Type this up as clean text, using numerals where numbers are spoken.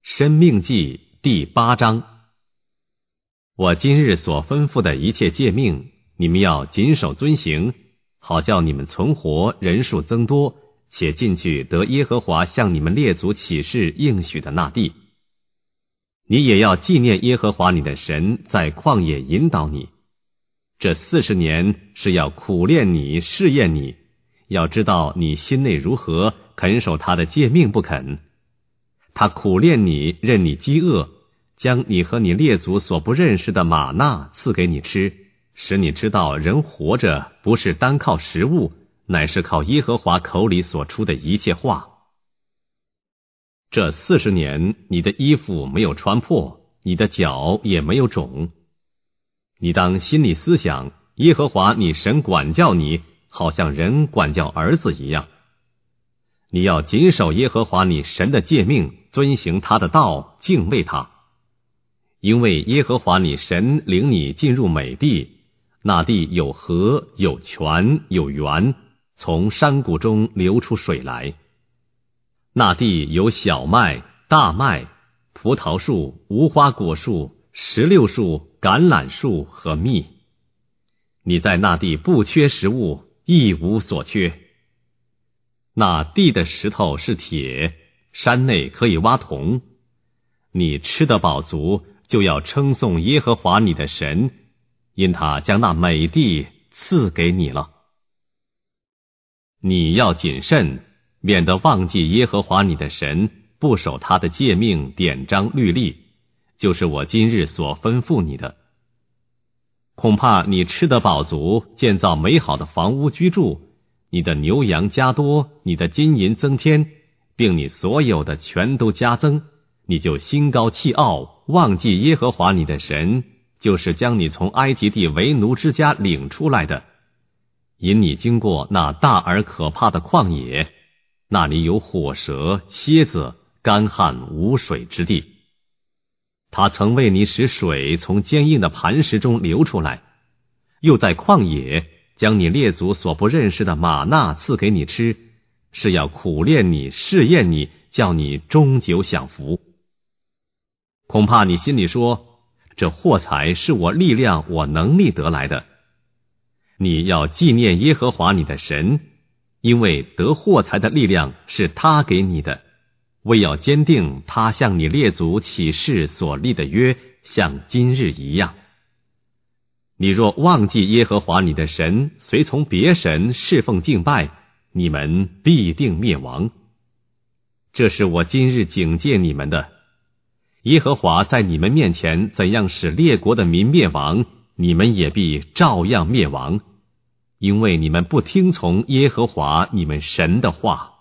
申命记第8章。我今日所吩咐的一切诫命，你们要谨守遵行，好叫你们存活，人数增多，且进去得耶和华向你们列祖起誓应许的那地。你也要纪念耶和华你的神在旷野引导你。这40年是要苦练你，试验你，要知道你心内如何，肯守他的诫命不肯。他苦练你，任你饥饿，将你和你列祖所不认识的玛纳赐给你吃，使你知道人活着不是单靠食物，乃是靠耶和华口里所出的一切话。这40年，你的衣服没有穿破，你的脚也没有肿。你当心里思想，耶和华你神管教你，好像人管教儿子一样。你要谨守耶和华你神的诫命，遵行他的道，敬畏他。因为耶和华你神领你进入美地，那地有河，有泉，有源，从山谷中流出水来。那地有小麦、大麦、葡萄树、无花果树、石榴树、橄榄树和蜜。你在那地不缺食物，一无所缺。那地的石头是铁，山内可以挖铜。你吃得饱足，就要称颂耶和华你的神，因他将那美地赐给你了。你要谨慎，免得忘记耶和华你的神，不守他的诫命、典章、律例，就是我今日所吩咐你的。恐怕你吃得饱足，建造美好的房屋居住，你的牛羊加多，你的金银增添，并你所有的全都加增，你就心高气傲，忘记耶和华你的神，就是将你从埃及地为奴之家领出来的，引你经过那大而可怕的旷野，那里有火蛇、蝎子，干旱无水之地。他曾为你使水从坚硬的磐石中流出来，又在旷野将你列祖所不认识的玛纳赐给你吃，是要苦练你，试验你，叫你终久享福。恐怕你心里说，这货财是我力量、我能力得来的。你要纪念耶和华你的神，因为得货财的力量是他给你的，为要坚定他向你列祖起誓所立的约，像今日一样。你若忘记耶和华你的神，随从别神侍奉敬拜，你们必定灭亡。这是我今日警戒你们的。耶和华在你们面前怎样使列国的民灭亡，你们也必照样灭亡，因为你们不听从耶和华你们神的话。